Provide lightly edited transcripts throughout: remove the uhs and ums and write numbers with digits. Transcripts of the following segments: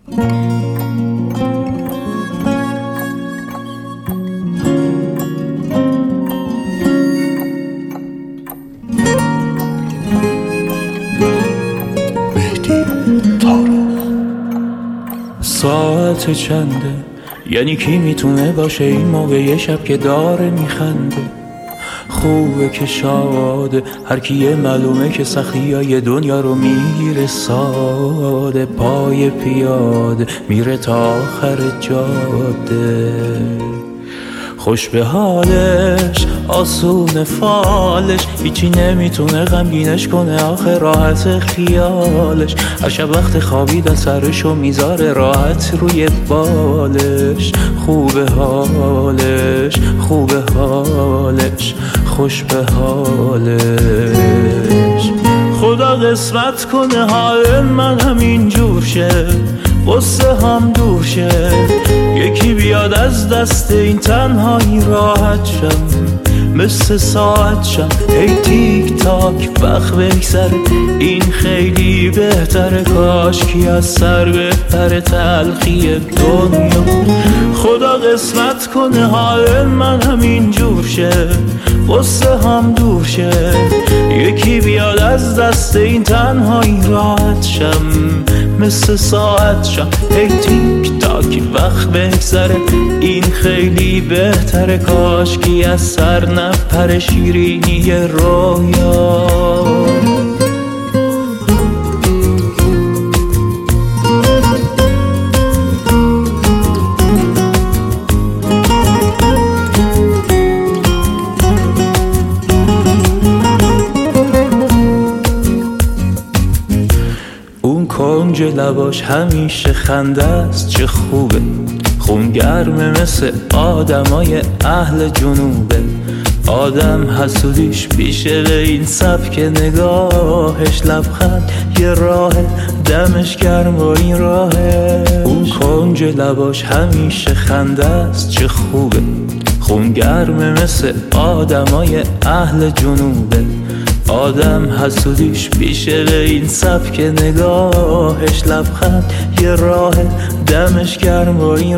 ساعت چنده؟ یعنی کی میتونه باشه این موقع یه شب که داره میخنده؟ خوبه که شاده، هر کیه معلومه که سختی های دنیا رو میگیره ساده. پای پیاده میره تا آخر جاده، خوش به حالش، آسون فالش، هیچی نمیتونه غمگینش کنه آخه راحت خیالش. هر شب وقت خوابیدن سرشو میذاره راحت روی بالش. خوبه حالش، خوبه حالش، خوش به حالش. خدا قسمت کنه حال من همین جور شه، غصه هم دور شه، یکی بیاد از دست این تنهایی راحت شم، مثل ساعت شم ای تیک تاک وقت بگذره، این خیلی بهتره، کاش کی از سر بهتره تلخی دنیا. خدا قسمت کنه حال من همین جور شه، غصه هم دور شه، یکی بیاد از دست این تنهایی راحت شم، مثل ساعت شم ای تیک تاک وقت بگذره، این خیلی بهتره، کاش کی از سر نپره شیرینی رویا. کنج لباش همیشه خنده است، چه خوبه، خون گرمه مثل آدمای اهل جنوبه. آدم حسودیش بیشه به این سبک نگاهش، لبخند یه راه دمش گرم و این راهه. اون کنج لباش همیشه خنده است، چه خوبه، خون گرمه مثل آدمای اهل جنوبه. آدم حسودیش بیشه به این سبک نگاهش، لبخند یه راه دمش گرم و این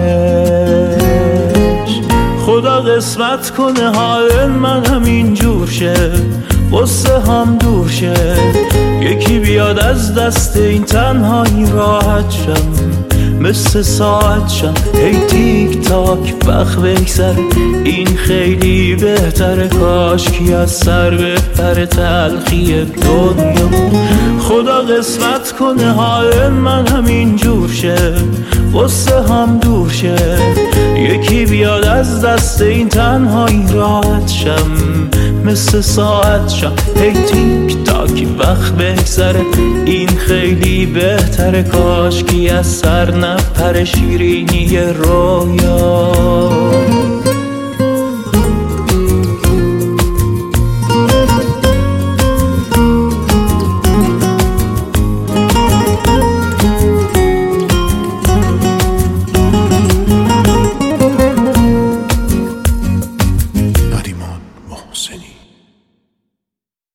راهش. خدا قسمت کنه حال من همین جور شه، غصه هم دور شه، یکی بیاد از دست این تنهایی راحت شم، مثل ساعت شم ای تیک تاک وقت بگذره، این خیلی بهتره، کاش کی از سر بهتره تلخی دنیا. خدا قسمت کنه حال من همین جور شه، غصه هم دور شه، یکی بیاد از دست این تنهایی راحت شم، مثل ساعت شم ای تیک تاک وقت بگذره، این خیلی بهتره، کاش کی از سر نپره شیرینی رویا.